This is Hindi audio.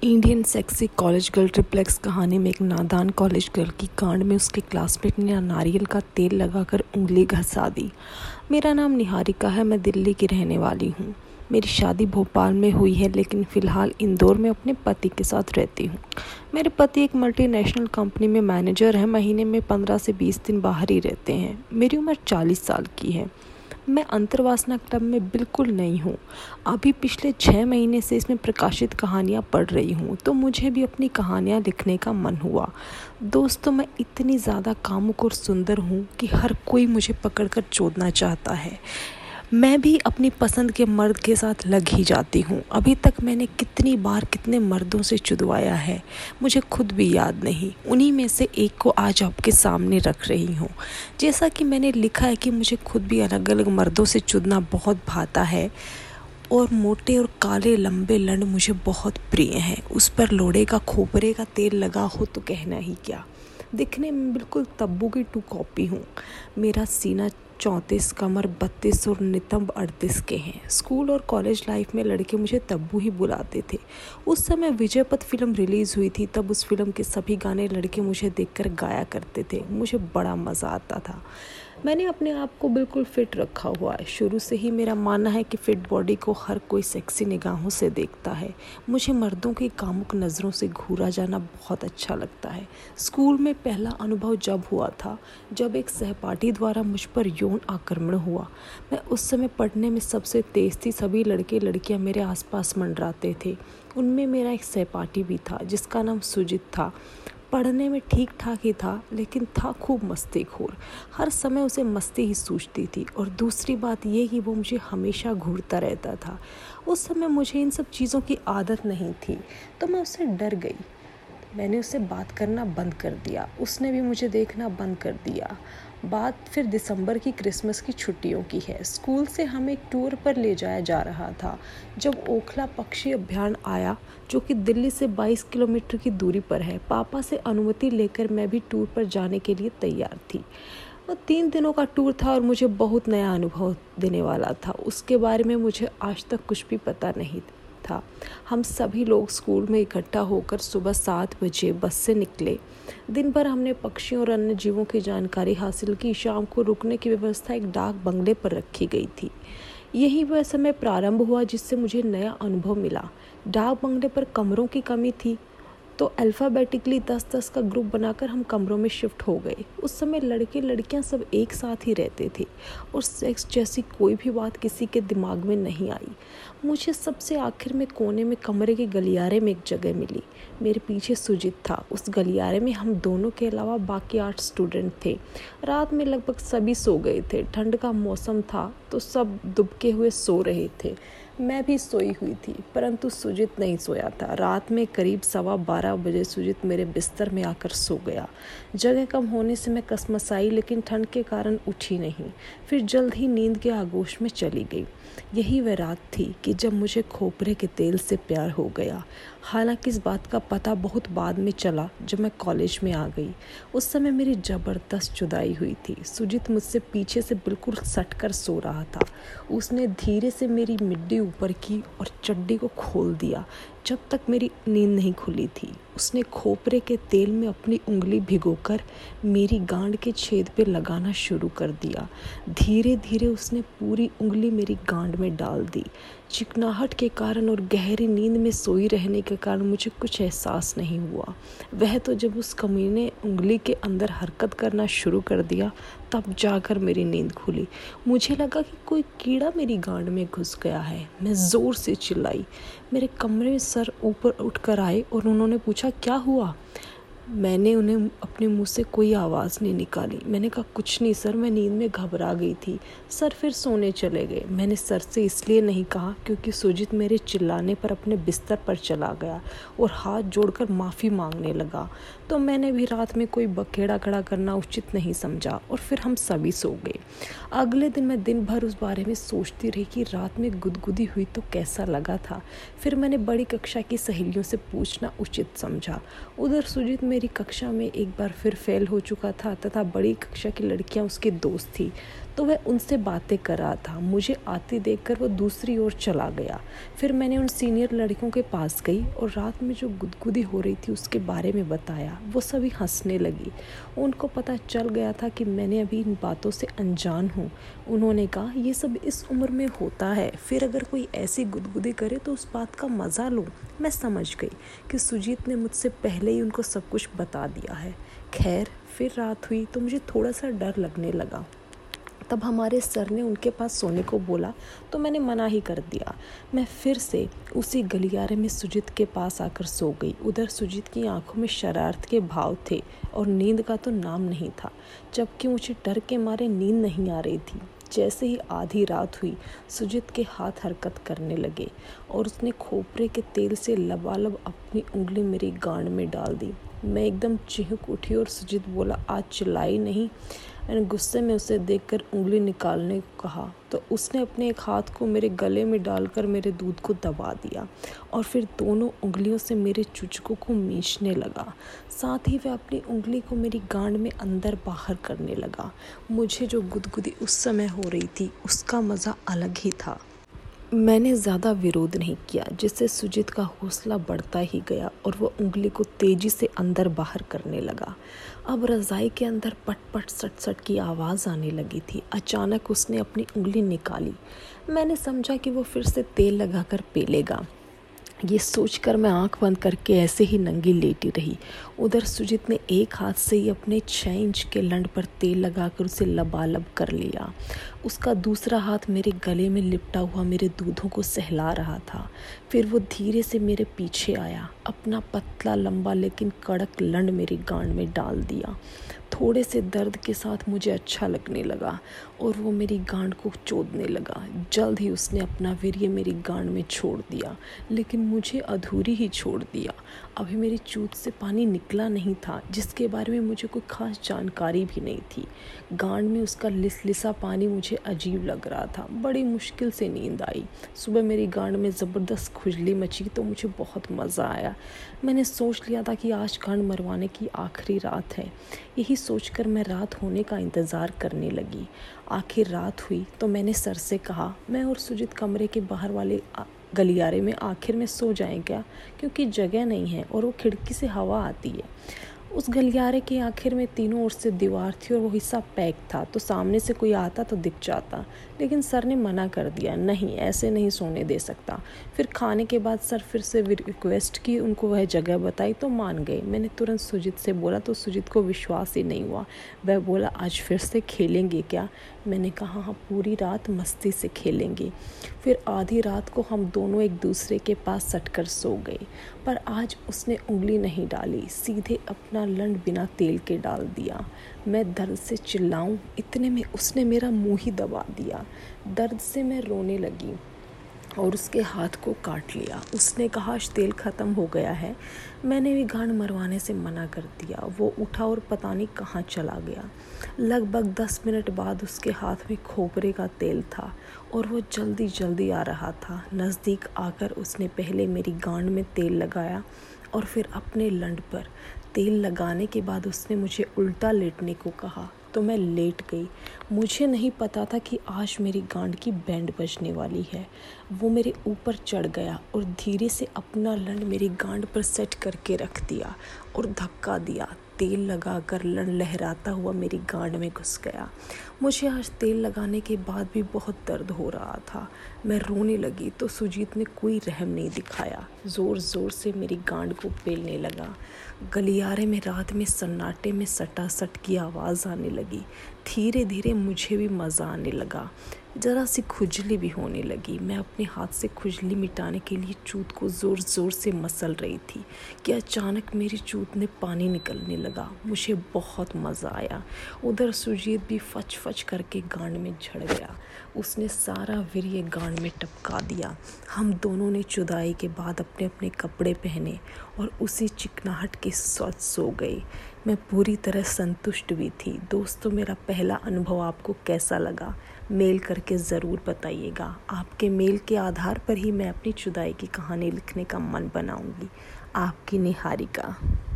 Indian sexy college girl triplex कहानी में एक नादान कॉलेज गर्ल की कांड में उसके क्लासमेट ने नारियल का तेल लगाकर उंगली घसा दी। मेरा नाम निहारिका है, मैं दिल्ली की रहने वाली हूँ। मेरी शादी भोपाल में हुई है, लेकिन फ़िलहाल इंदौर में अपने पति के साथ रहती हूँ। मेरे पति एक मल्टीनेशनल कंपनी में मैनेजर हैं, महीने में 15 से 20 दिन बाहर ही रहते हैं। मेरी उम्र 40 साल की है। मैं अंतर्वासना क्लब में बिल्कुल नई हूँ। अभी पिछले 6 महीने से इसमें प्रकाशित कहानियाँ पढ़ रही हूँ, तो मुझे भी अपनी कहानियाँ लिखने का मन हुआ। दोस्तों, मैं इतनी ज़्यादा कामुक और सुंदर हूँ कि हर कोई मुझे पकड़कर चोदना चाहता है। मैं भी अपनी पसंद के मर्द के साथ लग ही जाती हूँ। अभी तक मैंने कितनी बार कितने मर्दों से चुदवाया है, मुझे खुद भी याद नहीं। उन्हीं में से एक को आज आपके सामने रख रही हूँ। जैसा कि मैंने लिखा है कि मुझे खुद भी अलग अलग मर्दों से चुदना बहुत भाता है, और मोटे और काले लंबे लंड मुझे बहुत प्रिय हैं। उस पर लोड़े का खोपरे का तेल लगा हो तो कहना ही क्या। दिखने में बिल्कुल तब्बू की 2 कॉपी हूँ। मेरा सीना 34, कमर 32 और नितंब 38 के हैं। स्कूल और कॉलेज लाइफ में लड़के मुझे तब्बू ही बुलाते थे। उस समय विजयपथ फिल्म रिलीज़ हुई थी, तब उस फिल्म के सभी गाने लड़के मुझे देखकर गाया करते थे। मुझे बड़ा मज़ा आता था। मैंने अपने आप को बिल्कुल फिट रखा हुआ है। शुरू से ही मेरा मानना है कि फिट बॉडी को हर कोई सेक्सी निगाहों से देखता है। मुझे मर्दों की कामुक नज़रों से घूरा जाना बहुत अच्छा लगता है। स्कूल में पहला अनुभव जब हुआ था, जब एक सहपाठी द्वारा मुझ पर यौन आक्रमण हुआ। मैं उस समय पढ़ने में सबसे तेज़ थी। सभी लड़के लड़कियां मेरे आसपास मंडराते थे। उनमें मेरा एक सहपाठी भी था, जिसका नाम सुजित था। पढ़ने में ठीक ठाक ही था, लेकिन था खूब मस्तीखोर। हर समय उसे मस्ती ही सूझती थी, और दूसरी बात ये कि वो मुझे हमेशा घूरता रहता था। उस समय मुझे इन सब चीज़ों की आदत नहीं थी, तो मैं उससे डर गई। मैंने उससे बात करना बंद कर दिया, उसने भी मुझे देखना बंद कर दिया। बात फिर दिसंबर की क्रिसमस की छुट्टियों की है। स्कूल से हमें एक टूर पर ले जाया जा रहा था। जब ओखला पक्षी अभ्यारण्य आया, जो कि दिल्ली से 22 किलोमीटर की दूरी पर है, पापा से अनुमति लेकर मैं भी टूर पर जाने के लिए तैयार थी। वो 3 दिनों का टूर था और मुझे बहुत नया अनुभव देने वाला था। उसके बारे में मुझे आज तक कुछ भी पता नहीं था। हम सभी लोग स्कूल में इकट्ठा होकर सुबह 7 बजे बस से निकले। दिन भर हमने पक्षियों और अन्य जीवों की जानकारी हासिल की। शाम को रुकने की व्यवस्था एक डाक बंगले पर रखी गई थी। यही वह समय प्रारंभ हुआ जिससे मुझे नया अनुभव मिला। डाक बंगले पर कमरों की कमी थी, तो अल्फ़ाबेटिकली 10-10 का ग्रुप बनाकर हम कमरों में शिफ्ट हो गए। उस समय लड़के लड़कियां सब एक साथ ही रहते थे, और सेक्स जैसी कोई भी बात किसी के दिमाग में नहीं आई। मुझे सबसे आखिर में कोने में कमरे के गलियारे में एक जगह मिली। मेरे पीछे सुजित था। उस गलियारे में हम दोनों के अलावा बाकी 8 स्टूडेंट थे। रात में लगभग सभी सो गए थे। ठंड का मौसम था, तो सब दुबके हुए सो रहे थे। मैं भी सोई हुई थी, परंतु सुजित नहीं सोया था। रात में करीब 12:15 बजे सुजित मेरे बिस्तर में आकर सो गया। जगह कम होने से मैं कसमसाई, लेकिन ठंड के कारण उठी नहीं। फिर जल्द ही नींद के आगोश में चली गई। यही वह रात थी कि जब मुझे खोपरे के तेल से प्यार हो गया। हालांकि इस बात का पता बहुत बाद में चला, जब मैं कॉलेज में आ गई। उस समय मेरी ज़बरदस्त जुदाई हुई थी। सुजित मुझसे पीछे से बिल्कुल सटकर सो रहा था। उसने धीरे से मेरी मिड्डी ऊपर की और चड्डी को खोल दिया। जब तक मेरी नींद नहीं खुली थी, उसने खोपरे के तेल में अपनी उंगली भिगोकर मेरी गांड के छेद पे लगाना शुरू कर दिया। धीरे धीरे उसने पूरी उंगली मेरी गांड में डाल दी। चिकनाहट के कारण और गहरी नींद में सोई रहने के कारण मुझे कुछ एहसास नहीं हुआ। वह तो जब उस कमीने उंगली के अंदर हरकत करना शुरू कर दिया, तब जाकर मेरी नींद खुली। मुझे लगा कि कोई कीड़ा मेरी गांड में घुस गया है। मैं ज़ोर से चिल्लाई। मेरे कमरे में सर ऊपर उठकर आए और उन्होंने पूछा, क्या हुआ? मैंने उन्हें अपने मुंह से कोई आवाज़ नहीं निकाली। मैंने कहा, कुछ नहीं सर, मैं नींद में घबरा गई थी। सर फिर सोने चले गए। मैंने सर से इसलिए नहीं कहा क्योंकि सुजित मेरे चिल्लाने पर अपने बिस्तर पर चला गया और हाथ जोड़कर माफ़ी मांगने लगा। तो मैंने भी रात में कोई बखेड़ा खड़ा करना उचित नहीं समझा, और फिर हम सभी सो गए। अगले दिन मैं दिन भर उस बारे में सोचती रही कि रात में गुदगुदी हुई तो कैसा लगा था। फिर मैंने बड़ी कक्षा की सहेलियों से पूछना उचित समझा। उधर सुजित मेरी कक्षा में एक बार फिर फेल हो चुका था, तथा बड़ी कक्षा की लड़कियां उसकी दोस्त थी। तो वह उनसे बातें कर रहा था। मुझे आते देखकर वो दूसरी ओर चला गया। फिर मैंने उन सीनियर लड़कों के पास गई और रात में जो गुदगुदी हो रही थी उसके बारे में बताया। वो सभी हंसने लगी। उनको पता चल गया था कि मैंने अभी इन बातों से अनजान हूँ। उन्होंने कहा, ये सब इस उम्र में होता है, फिर अगर कोई ऐसी गुदगुदी करे तो उस बात का मज़ा लो। मैं समझ गई कि सुजीत ने मुझसे पहले ही उनको सब कुछ बता दिया है। खैर, फिर रात हुई तो मुझे थोड़ा सा डर लगने लगा। तब हमारे सर ने उनके पास सोने को बोला तो मैंने मना ही कर दिया। मैं फिर से उसी गलियारे में सुजीत के पास आकर सो गई। उधर सुजीत की आंखों में शरारत के भाव थे और नींद का तो नाम नहीं था, जबकि मुझे डर के मारे नींद नहीं आ रही थी। जैसे ही आधी रात हुई, सुजीत के हाथ हरकत करने लगे और उसने खोपरे के तेल से लबालब अपनी उंगली मेरी गांड में डाल दी। मैं एकदम चिढ़ उठी और सुजीत बोला, आज चिल्लाई नहीं। मैंने गुस्से में उसे देखकर उंगली निकालने को कहा तो उसने अपने एक हाथ को मेरे गले में डालकर मेरे दूध को दबा दिया और फिर दोनों उंगलियों से मेरे चुचकों को मींचने लगा। साथ ही वह अपनी उंगली को मेरी गांड में अंदर बाहर करने लगा। मुझे जो गुदगुदी उस समय हो रही थी उसका मज़ा अलग ही था। मैंने ज़्यादा विरोध नहीं किया, जिससे सुजीत का हौसला बढ़ता ही गया और वह उंगली को तेज़ी से अंदर बाहर करने लगा। अब रज़ाई के अंदर पट पट सट सट की आवाज़ आने लगी थी। अचानक उसने अपनी उंगली निकाली। मैंने समझा कि वो फिर से तेल लगाकर पेलेगा। ये सोचकर मैं आंख बंद करके ऐसे ही नंगी लेटी रही। उधर सुजीत ने एक हाथ से ही अपने 6 इंच के लंड पर तेल लगाकर उसे लबालब कर लिया। उसका दूसरा हाथ मेरे गले में लिपटा हुआ मेरे दूधों को सहला रहा था। फिर वो धीरे से मेरे पीछे आया, अपना पतला लंबा लेकिन कड़क लंड मेरी गांड में डाल दिया। थोड़े से दर्द के साथ मुझे अच्छा लगने लगा और वो मेरी गांड को चोदने लगा। जल्द ही उसने अपना वीर्य मेरी गांड में छोड़ दिया, लेकिन मुझे अधूरी ही छोड़ दिया। अभी मेरी चूत से पानी निकला नहीं था, जिसके बारे में मुझे कोई खास जानकारी भी नहीं थी। गांड में उसका लिसलिसा पानी मुझे अजीब लग रहा था। बड़ी मुश्किल से नींद आई। सुबह मेरी गांड में ज़बरदस्त खुजली मची तो मुझे बहुत मज़ा आया। मैंने सोच लिया था कि आज गांड मरवाने की आखिरी रात है। यही सोचकर मैं रात होने का इंतज़ार करने लगी। आखिर रात हुई तो मैंने सर से कहा, मैं और सुजीत कमरे के बाहर वाले गलियारे में आखिर में सो जाएं क्या, क्योंकि जगह नहीं है और वो खिड़की से हवा आती है। उस गलियारे के आखिर में तीनों ओर से दीवार थी और वो हिस्सा पैक था, तो सामने से कोई आता तो दिख जाता। लेकिन सर ने मना कर दिया, नहीं ऐसे नहीं सोने दे सकता। फिर खाने के बाद सर फिर से रिक्वेस्ट की, उनको वह जगह बताई तो मान गए। मैंने तुरंत सुजीत से बोला तो सुजीत को विश्वास ही नहीं हुआ। वह बोला, आज फिर से खेलेंगे क्या? मैंने कहा, हाँ पूरी रात मस्ती से खेलेंगे। फिर आधी रात को हम दोनों एक दूसरे के पास सटकर सो गए। पर आज उसने उंगली नहीं डाली, सीधे अपना लंड बिना तेल के डाल दिया। मैं दर्द से चिल्लाऊं, इतने में उसने मेरा मुंह ही दबा दिया। दर्द से मैं रोने लगी और उसके हाथ को काट लिया। उसने कहा, आज तेल ख़त्म हो गया है। मैंने भी गांड मरवाने से मना कर दिया। वो उठा और पता नहीं कहाँ चला गया। लगभग 10 मिनट बाद उसके हाथ में खोपरे का तेल था और वो जल्दी जल्दी आ रहा था। नज़दीक आकर उसने पहले मेरी गांड में तेल लगाया और फिर अपने लंड पर। तेल लगाने के बाद उसने मुझे उल्टा लेटने को कहा तो मैं लेट गई। मुझे नहीं पता था कि आज मेरी गांड की बैंड बजने वाली है। वो मेरे ऊपर चढ़ गया और धीरे से अपना लंड मेरी गांड पर सेट करके रख दिया और धक्का दिया। तेल लगाकर लंड लहराता हुआ मेरी गांड में घुस गया। मुझे आज तेल लगाने के बाद भी बहुत दर्द हो रहा था। मैं रोने लगी तो सुजीत ने कोई रहम नहीं दिखाया, ज़ोर ज़ोर से मेरी गांड को पेलने लगा। गलियारे में रात में सन्नाटे में सटासट की आवाज़ आने लगी। धीरे धीरे मुझे भी मज़ा आने लगा। ज़रा सी खुजली भी होने लगी। मैं अपने हाथ से खुजली मिटाने के लिए चूत को ज़ोर ज़ोर से मसल रही थी कि अचानक मेरी चूत ने पानी निकलने लगा। मुझे बहुत मज़ा आया। उधर सुजीत भी फच फच करके गांड में झड़ गया। उसने सारा वीर्य गांड में टपका दिया। हम दोनों ने जुदाई के बाद अपने अपने कपड़े पहने और उसी चिकनाहट के साथ सो गए। मैं पूरी तरह संतुष्ट भी थी। दोस्तों, मेरा पहला अनुभव आपको कैसा लगा? मेल करके ज़रूर बताइएगा। आपके मेल के आधार पर ही मैं अपनी जुदाई की कहानी लिखने का मन बनाऊंगी। आपकी निहारिका।